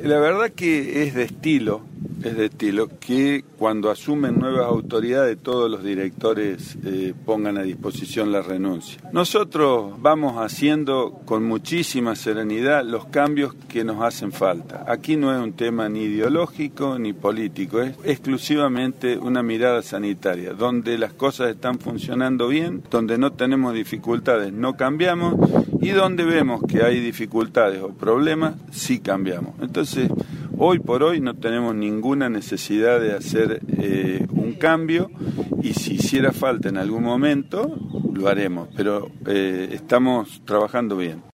La verdad que es de estilo que cuando asumen nuevas autoridades todos los directores pongan a disposición la renuncia. Nosotros vamos haciendo con muchísima serenidad los cambios que nos hacen falta. Aquí no es un tema ni ideológico ni político, es exclusivamente una mirada sanitaria, donde las cosas están funcionando bien, donde no tenemos dificultades, no cambiamos, y donde vemos que hay dificultades o problemas, sí cambiamos. Entonces, hoy por hoy no tenemos ninguna necesidad de hacer un cambio, y si hiciera falta en algún momento, lo haremos, pero estamos trabajando bien.